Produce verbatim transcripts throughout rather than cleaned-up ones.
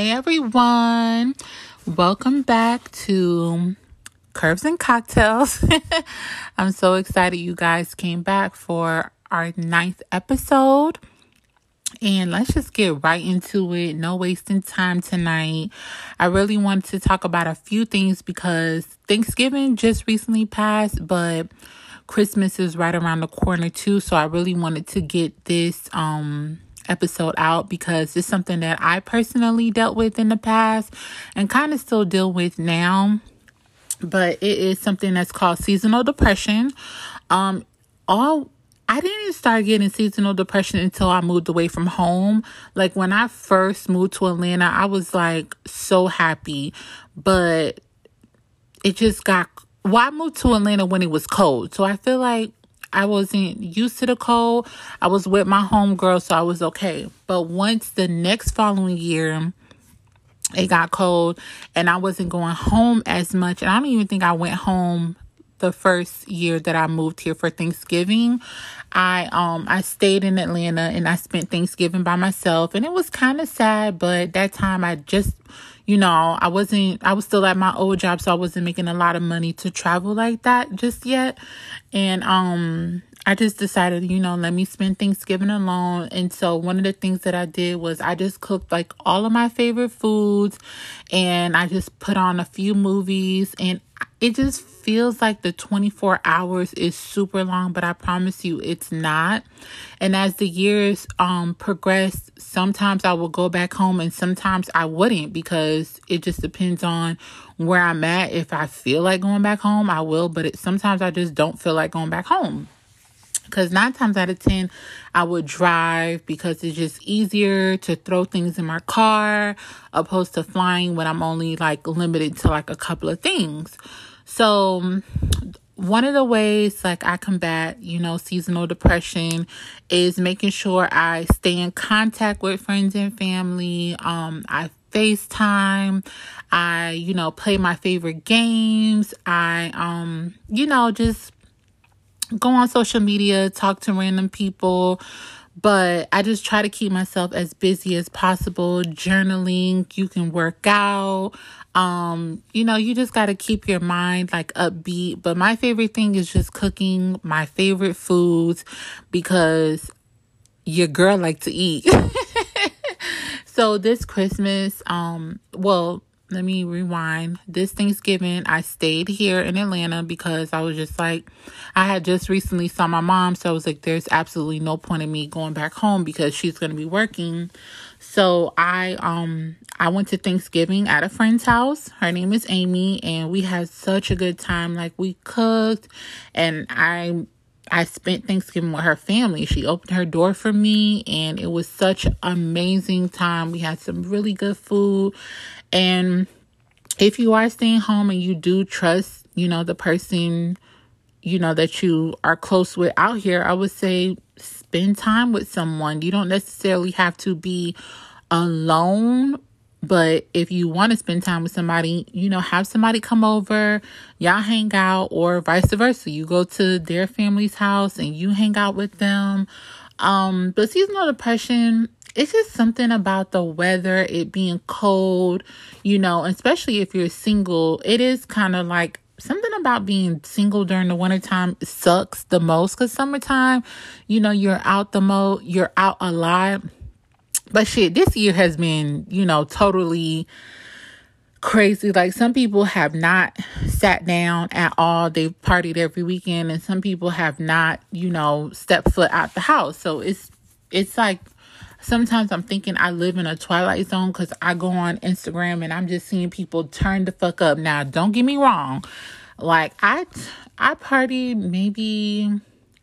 Hey everyone, welcome back to Curves and Cocktails. I'm so excited you guys came back for our ninth episode. And let's just get right into it. No wasting time tonight. I really wanted to talk about a few things because Thanksgiving just recently passed, but Christmas is right around the corner too. So I really wanted to get this um episode out because it's something that I personally dealt with in the past and kind of still deal with now. But it is something that's called seasonal depression. Um, all I didn't start getting seasonal depression until I moved away from home. Like when I first moved to Atlanta, I was like so happy, but it just got, well, I moved to Atlanta when it was cold. So I feel like I wasn't used to the cold. I was with my homegirl, so I was okay. But once the next following year, it got cold and I wasn't going home as much. And I don't even think I went home the first year that I moved here for Thanksgiving. I um I stayed in Atlanta and I spent Thanksgiving by myself, and it was kind of sad, but that time I just, you know, I wasn't, I was still at my old job, so I wasn't making a lot of money to travel like that just yet. And um I just decided, you know, let me spend Thanksgiving alone. And so one of the things that I did was I just cooked like all of my favorite foods and I just put on a few movies, and it just feels like the twenty-four hours is super long, but I promise you it's not. And as the years um progressed, sometimes I will go back home and sometimes I wouldn't, because it just depends on where I'm at. If I feel like going back home, I will, but it, sometimes I just don't feel like going back home. Because nine times out of ten, I would drive because it's just easier to throw things in my car opposed to flying when I'm only like limited to like a couple of things. So one of the ways like I combat, you know, seasonal depression is making sure I stay in contact with friends and family. Um, I FaceTime. I, you know, play my favorite games. I, um, you know, just go on social media, talk to random people, but I just try to keep myself as busy as possible. Journaling, you can work out. Um, you know, you just got to keep your mind like upbeat. But my favorite thing is just cooking my favorite foods because your girl like to eat. So this Christmas, um, well, let me rewind. This Thanksgiving, I stayed here in Atlanta because I was just like, I had just recently saw my mom. So I was like, there's absolutely no point in me going back home because she's going to be working. So I, um, I went to Thanksgiving at a friend's house. Her name is Amy, and we had such a good time. Like we cooked, and I I spent Thanksgiving with her family. She opened her door for me, and it was such an amazing time. We had some really good food. And if you are staying home and you do trust, you know, the person, you know, that you are close with out here, I would say spend time with someone. You don't necessarily have to be alone. But if you want to spend time with somebody, you know, have somebody come over, y'all hang out, or vice versa. You go to their family's house and you hang out with them. Um, but seasonal depression, it's just something about the weather, it being cold, you know, especially if you're single. It is kind of like something about being single during the wintertime sucks the most, because summertime, you know, you're out the mo, you're out a lot. But shit, this year has been, you know, totally crazy. Like some people have not sat down at all. They've partied every weekend, and some people have not, you know, stepped foot out the house. So it's, it's like, sometimes I'm thinking I live in a twilight zone because I go on Instagram and I'm just seeing people turn the fuck up. Now, don't get me wrong. Like I, I partied maybe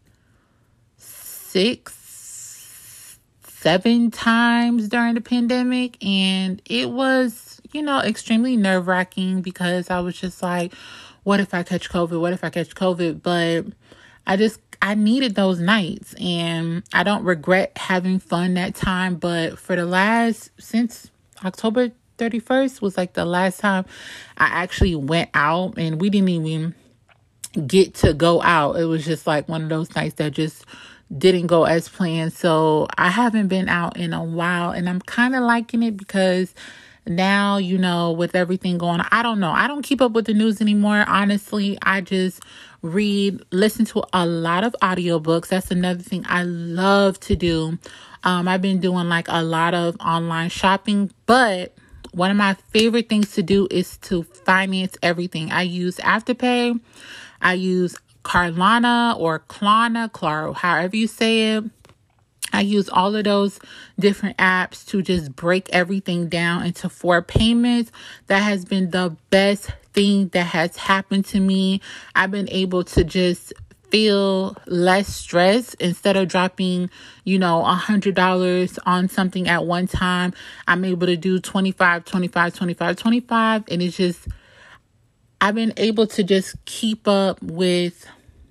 six, seven times during the pandemic, and it was, you know, extremely nerve-wracking because I was just like, what if I catch COVID? What if I catch COVID? But I just, I needed those nights, and I don't regret having fun that time. But for the last, since October thirty-first was like the last time I actually went out, and we didn't even get to go out. It was just like one of those nights that just didn't go as planned. So I haven't been out in a while, and I'm kind of liking it because now, you know, with everything going on, I don't know. I don't keep up with the news anymore. Honestly, I just read, listen to a lot of audiobooks. That's another thing I love to do. Um, I've been doing like a lot of online shopping, but one of my favorite things to do is to finance everything. I use Afterpay. I use Carlana or Klarna, Claro, however you say it. I use all of those different apps to just break everything down into four payments. That has been the best thing that has happened to me. I've been able to just feel less stress instead of dropping, you know, a hundred dollars on something at one time. I'm able to do twenty-five, twenty-five, twenty-five, twenty-five. And it's just, I've been able to just keep up with,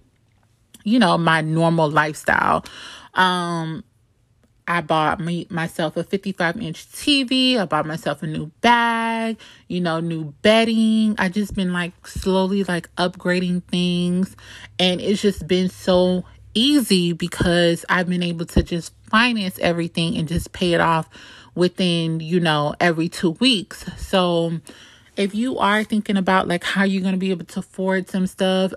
you know, my normal lifestyle. Um, I bought me myself a fifty-five inch T V. I bought myself a new bag, you know, new bedding. I just been like slowly like upgrading things. And it's just been so easy because I've been able to just finance everything and just pay it off within, you know, every two weeks. So if you are thinking about like how you're going to be able to afford some stuff,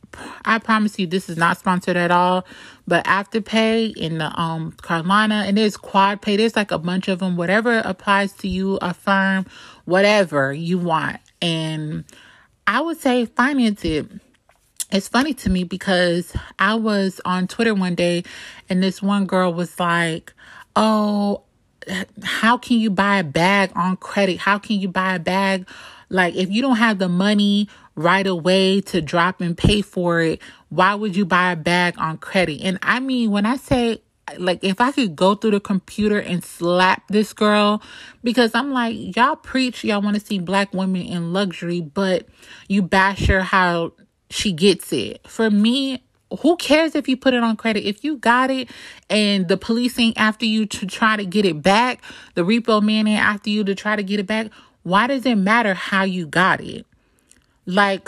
I promise you this is not sponsored at all, but Afterpay and the um Carlana, and there's QuadPay, there's like a bunch of them, whatever applies to you, Affirm, whatever you want. And I would say finance it. It's funny to me because I was on Twitter one day and this one girl was like, oh, how can you buy a bag on credit? How can you buy a bag? Like, if you don't have the money right away to drop and pay for it, why would you buy a bag on credit? And I mean, when I say, like, if I could go through the computer and slap this girl, because I'm like, y'all preach, y'all want to see black women in luxury, but you bash her how she gets it. For me, who cares if you put it on credit? If you got it and the police ain't after you to try to get it back, the repo man ain't after you to try to get it back, why does it matter how you got it? Like,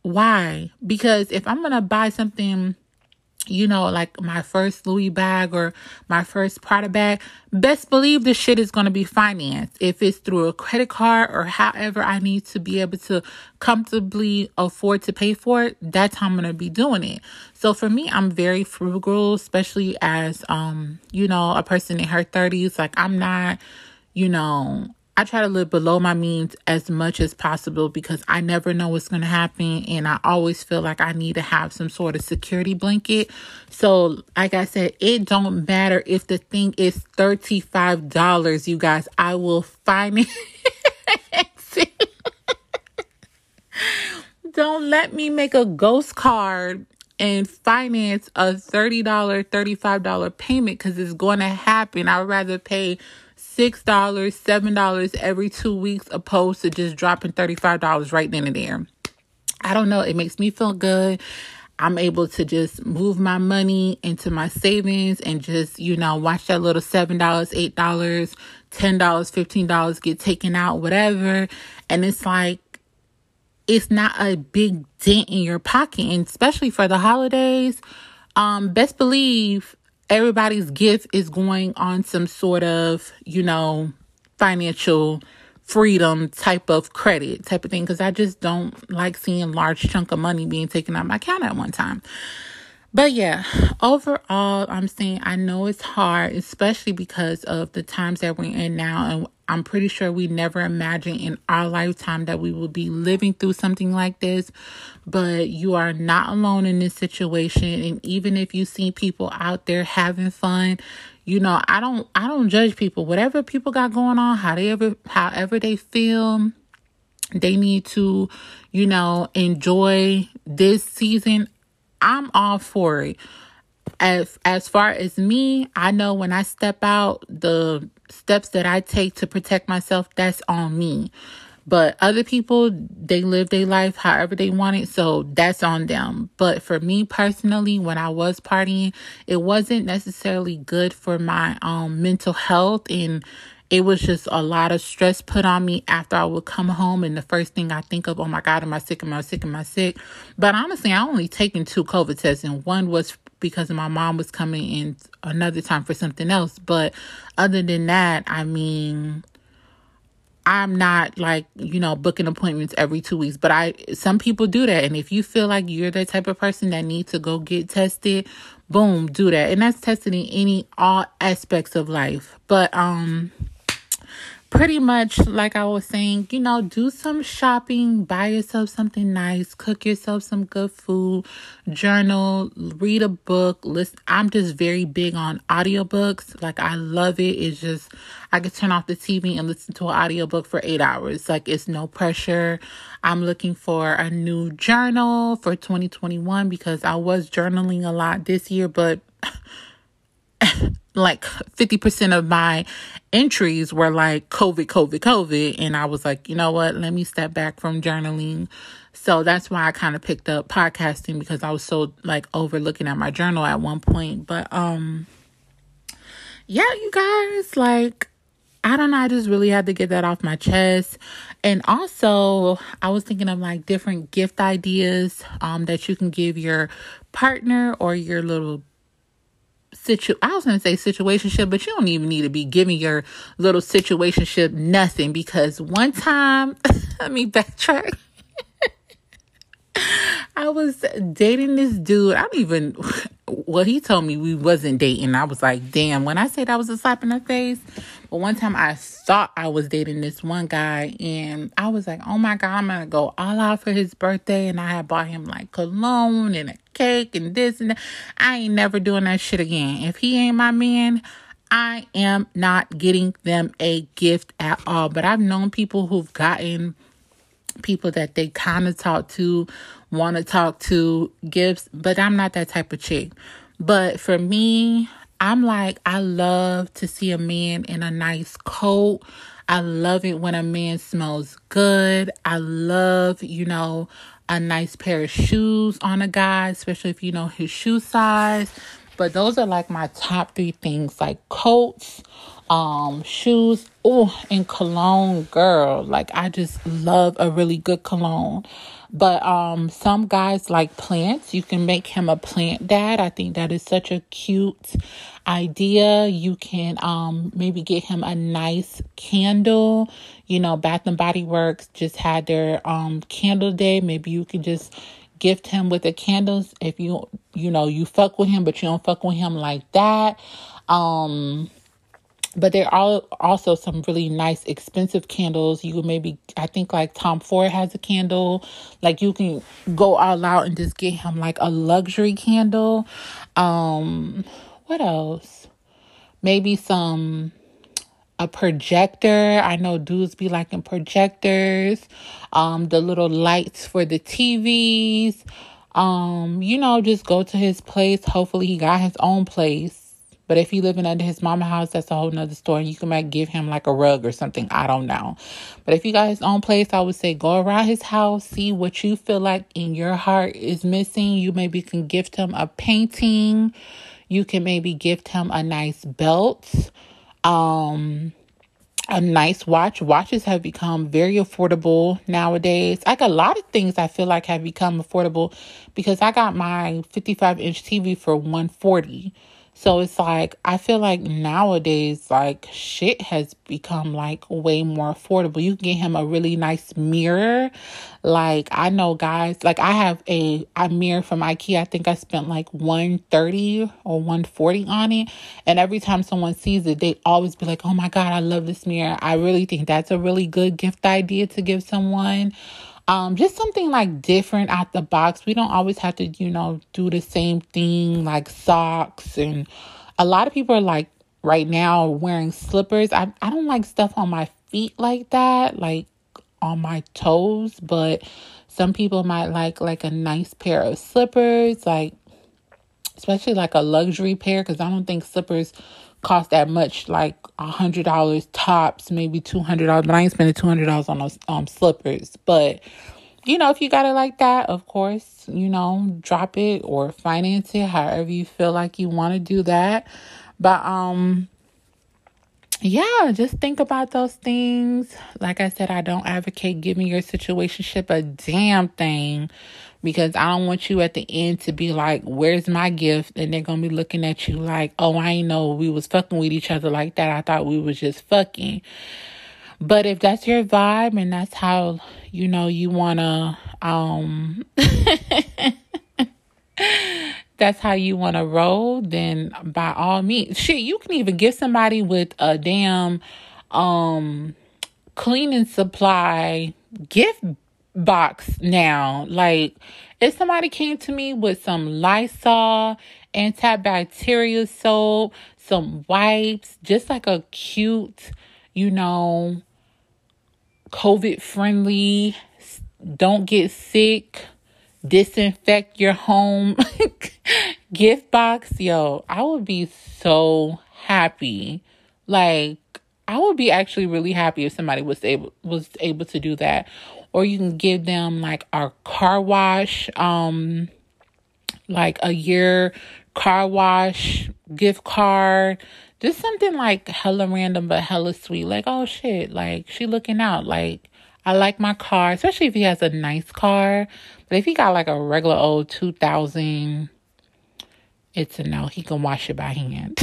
why? Because if I'm going to buy something, you know, like my first Louis bag or my first Prada bag, best believe this shit is going to be financed. If it's through a credit card or however I need to be able to comfortably afford to pay for it, that's how I'm going to be doing it. So for me, I'm very frugal, especially as, um, you know, a person in her thirties. Like, I'm not, you know, I try to live below my means as much as possible because I never know what's going to happen. And I always feel like I need to have some sort of security blanket. So like I said, it don't matter if the thing is thirty-five dollars, you guys, I will finance it. Don't let me make a ghost card and finance a thirty dollars, thirty-five dollars payment because it's going to happen. I'd rather pay six dollars, seven dollars every two weeks opposed to just dropping thirty-five dollars right then and there. I don't know. It makes me feel good. I'm able to just move my money into my savings and just, you know, watch that little seven dollars, eight dollars, ten dollars, fifteen dollars get taken out, whatever. And it's like, it's not a big dent in your pocket. And especially for the holidays, um, best believe everybody's gift is going on some sort of, you know, financial freedom type of credit type of thing. Because I just don't like seeing large chunk of money being taken out of my account at one time. But yeah, overall, I'm saying I know it's hard, especially because of the times that we're in now. And I'm pretty sure we never imagined in our lifetime that we will be living through something like this. But you are not alone in this situation. And even if you see people out there having fun, you know, I don't I don't judge people. Whatever people got going on, how they ever, however they feel, they need to, you know, enjoy this season. I'm all for it. As as far as me, I know when I step out, the steps that I take to protect myself, that's on me. But other people, they live their life however they want it, so that's on them. But for me personally, when I was partying, it wasn't necessarily good for my um mental health, and it was just a lot of stress put on me after I would come home. And the first thing I think of, oh my God, am I sick? Am I sick? Am I sick? But honestly, I only taken two COVID tests, and one was because my mom was coming in another time for something else. But other than that, I mean, I'm not like, you know, booking appointments every two weeks, but I, some people do that. And if you feel like you're the type of person that needs to go get tested, boom, do that. And that's tested in any, all aspects of life. But, um, pretty much, like I was saying, you know, do some shopping, buy yourself something nice, cook yourself some good food, journal, read a book, listen. I'm just very big on audiobooks. Like, I love it. It's just, I could turn off the T V and listen to an audiobook for eight hours. Like, it's no pressure. I'm looking for a new journal for twenty twenty-one because I was journaling a lot this year, but like fifty percent of my entries were like COVID, COVID, COVID. And I was like, you know what? Let me step back from journaling. So that's why I kind of picked up podcasting, because I was so like overlooking at my journal at one point. But um, yeah, you guys, like, I don't know. I just really had to get that off my chest. And also, I was thinking of like different gift ideas um that you can give your partner or your little Situ- I was going to say situationship, but you don't even need to be giving your little situationship nothing, because one time, let me backtrack. I was dating this dude. I don't even, well, he told me we wasn't dating. I was like, damn, when I said I was a slap in the face. But one time I thought I was dating this one guy, and I was like, oh my God, I'm going to go all out for his birthday. And I had bought him like cologne and a cake and this and that. I ain't never doing that shit again. If he ain't my man, I am not getting them a gift at all. But I've known people who've gotten people that they kind of talk to, want to talk to, gifts, but I'm not that type of chick. But for me, I'm like, I love to see a man in a nice coat. I love it when a man smells good. I love, you know, a nice pair of shoes on a guy, especially if you know his shoe size. But those are like my top three things, like coats, um, shoes, oh, and cologne, girl. Like, I just love a really good cologne. But um, some guys like plants. You can make him a plant dad. I think that is such a cute idea. You can um maybe get him a nice candle. You know, Bath and Body Works just had their um candle day. Maybe you could just gift him with the candles if you you know you fuck with him, but you don't fuck with him like that. Um But there are also some really nice, expensive candles. You could maybe, I think like Tom Ford has a candle. Like, you can go all out and just get him like a luxury candle. Um, what else? Maybe some, a projector. I know dudes be liking projectors. Um, the little lights for the T Vs. Um, you know, just go to his place. Hopefully he got his own place. But if he living under his mama house, that's a whole nother story. You can might give him like a rug or something. I don't know. But if you got his own place, I would say go around his house, see what you feel like in your heart is missing. You maybe can gift him a painting. You can maybe gift him a nice belt, um, a nice watch. Watches have become very affordable nowadays. Like, a lot of things I feel like have become affordable, because I got my fifty-five inch T V for one hundred forty dollars. So it's like, I feel like nowadays, like, shit has become like way more affordable. You can get him a really nice mirror. Like, I know guys, like, I have a, a mirror from IKEA. I think I spent like one hundred thirty dollars or one hundred forty dollars on it. And every time someone sees it, they always be like, oh my God, I love this mirror. I really think that's a really good gift idea to give someone. Um, just something like different out the box. We don't always have to, you know, do the same thing, like socks. And a lot of people are like right now wearing slippers. I, I don't like stuff on my feet like that, like on my toes. But some people might like like a nice pair of slippers, like especially like a luxury pair, because I don't think slippers cost that much, like a hundred dollars tops, maybe two hundred dollars. But I ain't spending two hundred dollars on those um slippers. But you know, if you got it like that, of course, you know, drop it or finance it, however you feel like you want to do that. But um, yeah, just think about those things. Like I said, I don't advocate giving your situationship a damn thing, because I don't want you at the end to be like, where's my gift? And they're going to be looking at you like, oh, I ain't know we was fucking with each other like that. I thought we was just fucking. But if that's your vibe and that's how, you know, you want to, um, that's how you want to roll, then by all means, shit, you can even give somebody with a damn, um, cleaning supply gift box now. Like, if somebody came to me with some Lysol, antibacterial soap, some wipes, just like a cute, you know, COVID friendly, don't get sick, disinfect your home gift box, yo, I would be so happy. Like, I would be actually really happy if somebody was able was able to do that. Or you can give them like our car wash, um, like a year car wash gift card. Just something like hella random but hella sweet. Like, oh shit, like she looking out. Like, I like my car, especially if he has a nice car. But if he got like a regular old two thousand, it's a no. He can wash it by hand.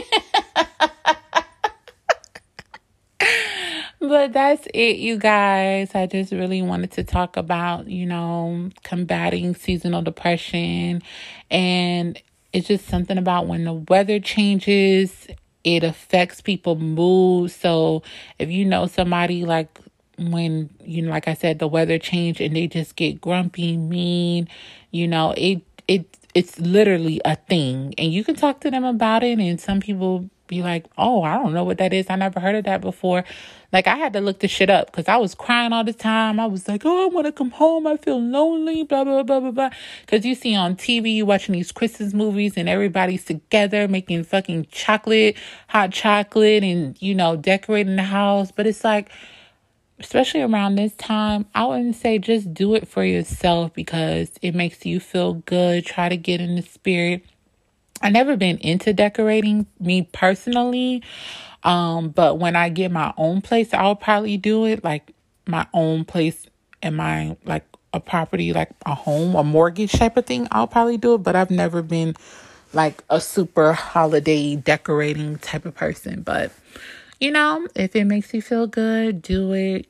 But that's it, you guys. I just really wanted to talk about, you know, combating seasonal depression. And it's just something about when the weather changes, it affects people's mood. So if you know somebody, like when, you know, like I said, the weather change and they just get grumpy, mean, you know, it it it's literally a thing. And you can talk to them about it. And some people be like, oh, I don't know what that is. I never heard of that before. Like, I had to look this shit up because I was crying all the time. I was like, oh, I want to come home. I feel lonely, blah, blah, blah, blah, blah. Because you see on T V, you watching these Christmas movies and everybody's together making fucking chocolate, hot chocolate, and, you know, decorating the house. But it's like, especially around this time, I wouldn't say just do it for yourself because it makes you feel good. Try to get in the spirit. I've never been into decorating, me personally. Um, but when I get my own place, I'll probably do it. Like my own place in my, like a property, like a home, a mortgage type of thing, I'll probably do it. But I've never been like a super holiday decorating type of person. But, you know, if it makes you feel good, do it.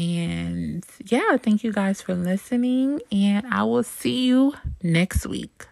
And yeah, thank you guys for listening. And I will see you next week.